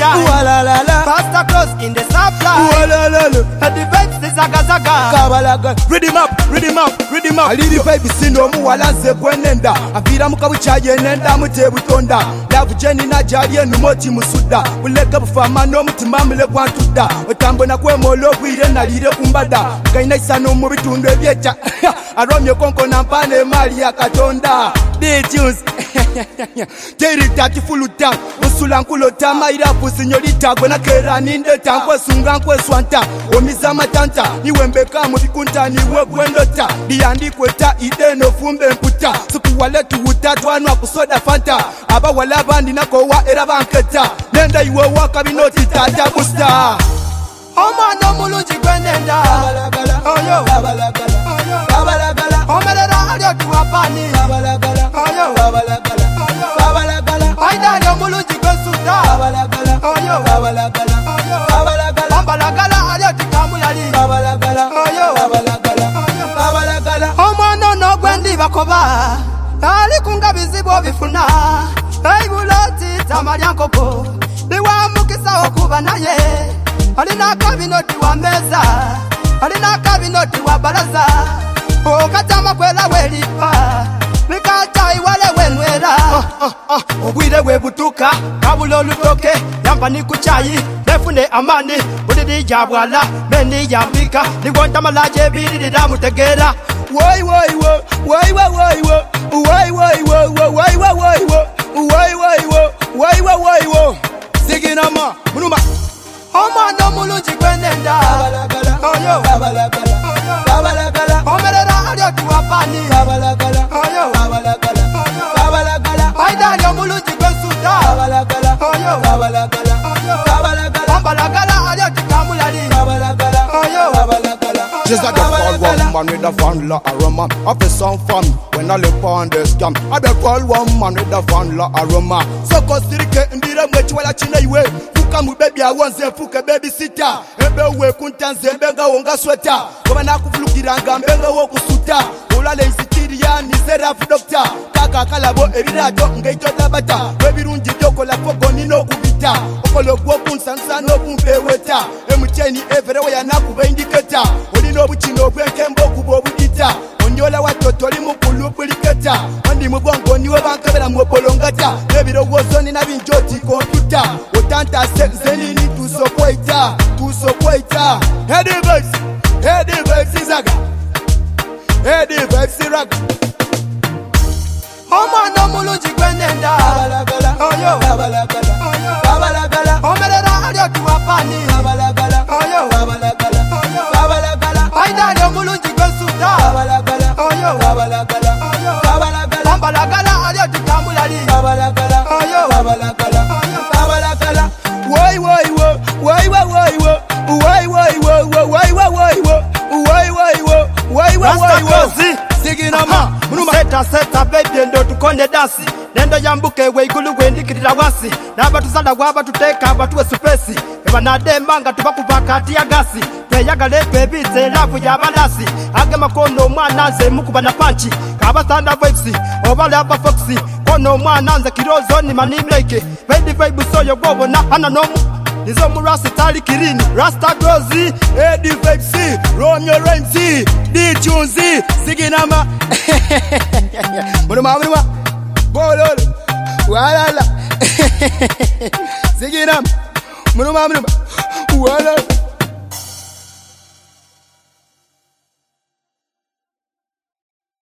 time. Pastor Close in the supply. The vibes is zaga zaga. Read him up. I lead the baby sino muwala ze kwenenda. Avira mukabucha yenenda mutebutonda. Love Jenny na jari numoti musuda. Uleka bufama no mutima mule kwantuda. Otambo na kwe molo bwire na lire kumbada. Kaina isano mu bitundu ebyecha. Aromye konko na mpane mali ya katonda. D-Tunes. Teri tati fuluta. Usula nkulota maira pusinyorita. Gwena kera nindeta. Nkwe sunga nkwe swanta. Omiza matanta. Niwembeka mubikunta niwe gwendota. Diandi kweta ide no fumbe mputa. Suku wale tuwuta tuanwa kusoda fanta. Aba wala bandi na kowa era banketa. Nenda iwe waka binoti tata busta. Oma no mulunji kwenenda. Oyo omelera alyo tuwapani. Oyo aida alyo mulunji kwesuda. Oyo ambalagala alyo tikamulali. Oyo omwana no gwendi bakoba. Ali kungabizibo bifuna. Eibuloti tamalyankoko. Niwa mukisa okuba naye. Alina kabinoti wa meza. Alina kabinoti wa baraza. Okatama kwela welipa. Nikata iwale wenwera. Obwire webutuka. Kabula olutoke. Yamba nikuchayi. Nefune amani. Budidi jabwala. Meni yambika. Niwonta malaje bididi damutegera. Woi Siginama Munuma Oma no mulunji kwenenda. Oyo omelera alyo tuwapani. Oyo aida alyo mulunji kwesuda. Oyo ambalagala alyo tikamulali. Oyo just like a call one man with a vanilla aroma. I feel some fun when I live on this scam. I be call one man with a vanilla aroma. So kosirike ndira mwechi wala china iwe. Fuka mu baby awanze fuka baby sita. Ebe we kuntanze mbenga wonga sweta. Koma na kufulukiranga mbenga wo kusuta. Ulale isitiria ni serafu doctor. Kaka kalabo ebirato ngeitota bata. Webirunji joko la foko nino kubita. Okolo gwo kunsansa no kumpeweta. Emucheni everewe ya nakuba indiketa. No buchino bwenkembo kubo budita onyola watoto li mukulu buliketa andi mubongo niwe bankabera mu bolongata nebiro wosoni na binjoti computer otanta senini tusopoita head vibes zaga head vibes raga Oma no mulunji kwenenda. Oyo omelera alyo tuwapani. Oyo aida alyo mulunji kwesuda. Oyo ambalagala alyo tikamulali. Oyo Siginama Munuma Seta baby ndo tukonde dasi. Nendo yambuke weigulu wendikirira wasi. Naba tusada waba tuteka batuwe supesi. Eba nadembanga tubakuvakati ya gasi. Tweyagale twebize lavu ya balasi. Age makono mwana nze mukuba na panchi. Kaba thunder vibes obale aba foxy. Kono mwana nze kirozo ni manimleke. Vendi vibe soyo gobo na hana nomu. Nizo murasi tali kirini Rasta Grozi Eddie Vibes Romeo Ramsey D-Tunes Siginama Munuma Bololo Walala Siginama Munuma Walala